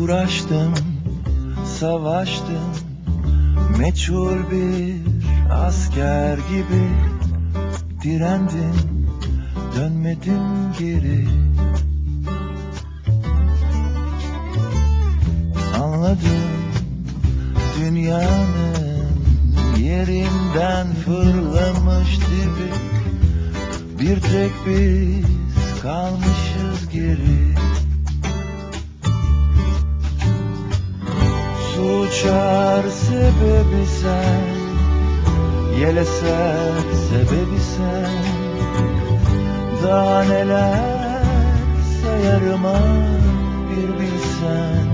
Uğraştım, savaştım, meçhul bir asker gibi. Direndim, dönmedim geri. Anladım, dünyanın yerinden fırlamış dibi. Bir tek biz kalmışız geri. Su uçar sebebi sen, yel eser sebebi sen. Daha neler sayarım bir bilsen.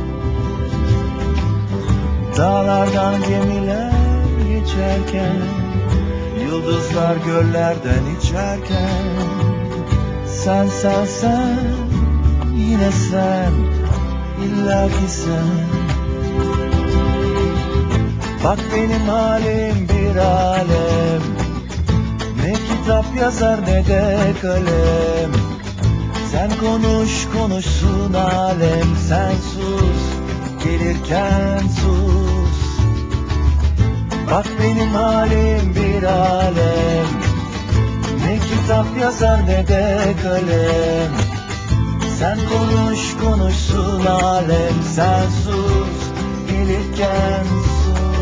Dağlardan gemiler geçerken, yıldızlar göllerden içerken. Sen, sen, sen, yine sen, illa ki sen. Bak benim halim bir alem, ne kitap yazar ne de kalem. Sen konuş konuşsun alem, sen sus, gelirken sus. Bak benim halim bir alem, ne kitap yazar ne de kalem. Sen konuş konuşsun alem, sen sus, gelirken sus.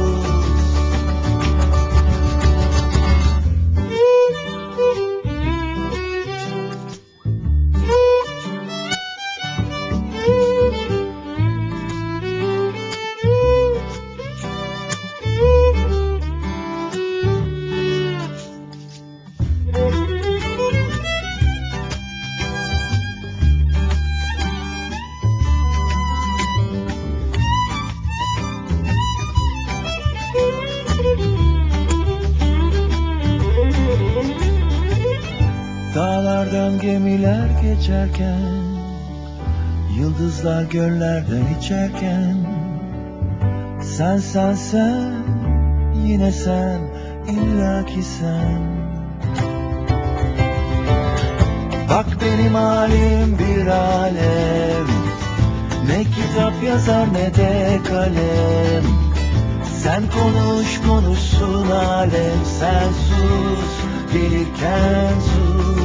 Dağlardan gemiler geçerken, yıldızlar göllerden içerken. Sen, sen, sen, yine sen, illa ki sen. Bak benim halim bir alem, ne kitap yazar ne de kalem. Sen konuş konuşsun alem, sen sus, gelirken sus.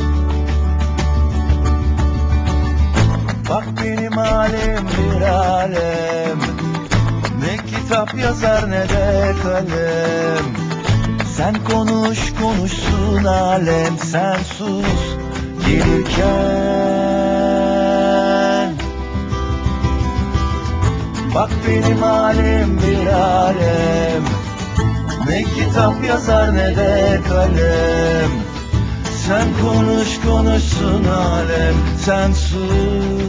Bak benim halim bir alem, ne kitap yazar ne de kalem. Sen konuş konuşsun alem, sen sus, gelirken. Bak benim halim bir alem, ne kitap yazar ne de kalem. Sen konuş konuşsun alem, sen sus.